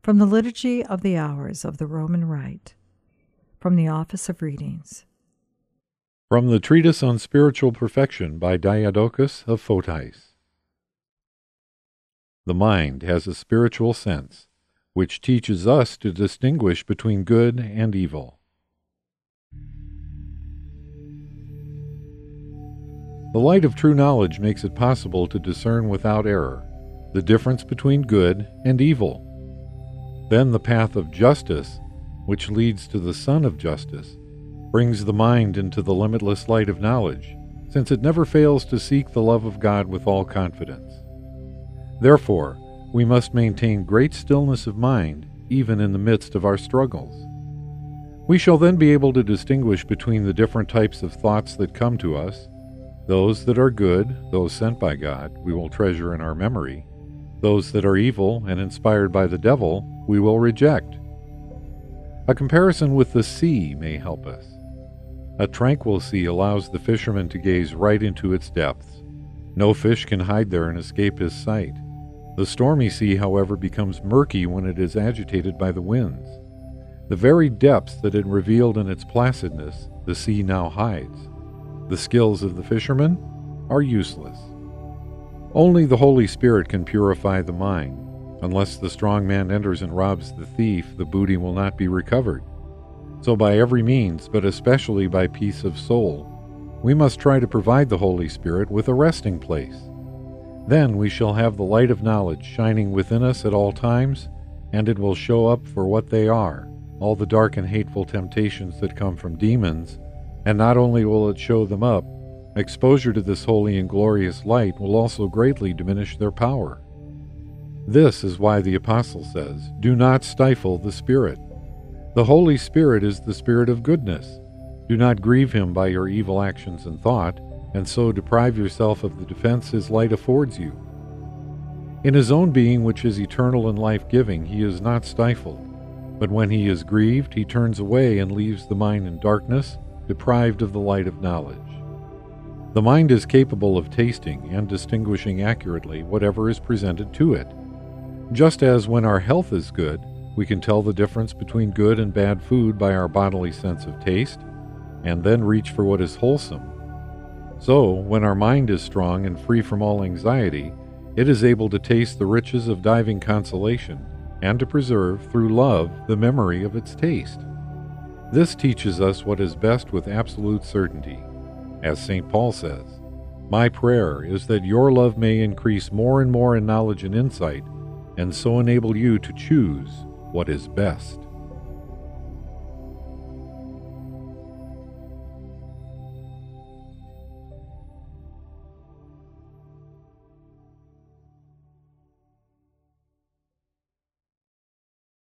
From the Liturgy of the Hours of the Roman Rite, from the Office of Readings. From the Treatise on Spiritual Perfection by Diadochus of Photice. The mind has a spiritual sense, which teaches us to distinguish between good and evil. The light of true knowledge makes it possible to discern without error the difference between good and evil. Then the path of justice, which leads to the Sun of Justice, brings the mind into the limitless light of knowledge, since it never fails to seek the love of God with all confidence. Therefore, we must maintain great stillness of mind, even in the midst of our struggles. We shall then be able to distinguish between the different types of thoughts that come to us. Those that are good, those sent by God, we will treasure in our memory. Those that are evil and inspired by the devil, we will reject. A comparison with the sea may help us. A tranquil sea allows the fisherman to gaze right into its depths. No fish can hide there and escape his sight. The stormy sea, however, becomes murky when it is agitated by the winds. The very depths that it revealed in its placidness, the sea now hides. The skills of the fisherman are useless. Only the Holy Spirit can purify the mind. Unless the strong man enters and robs the thief, the booty will not be recovered. So by every means, but especially by peace of soul, we must try to provide the Holy Spirit with a resting place. Then we shall have the light of knowledge shining within us at all times, and it will show up for what they are, all the dark and hateful temptations that come from demons, and not only will it show them up, exposure to this holy and glorious light will also greatly diminish their power. This is why the Apostle says, "Do not stifle the Spirit." The Holy Spirit is the Spirit of goodness. Do not grieve him by your evil actions and thought, and so deprive yourself of the defense his light affords you. In his own being, which is eternal and life-giving, he is not stifled. But when he is grieved, he turns away and leaves the mind in darkness, deprived of the light of knowledge. The mind is capable of tasting and distinguishing accurately whatever is presented to it. Just as when our health is good, we can tell the difference between good and bad food by our bodily sense of taste, and then reach for what is wholesome. So, when our mind is strong and free from all anxiety, it is able to taste the riches of divine consolation, and to preserve, through love, the memory of its taste. This teaches us what is best with absolute certainty. As St. Paul says, "My prayer is that your love may increase more and more in knowledge and insight, and so enable you to choose what is best."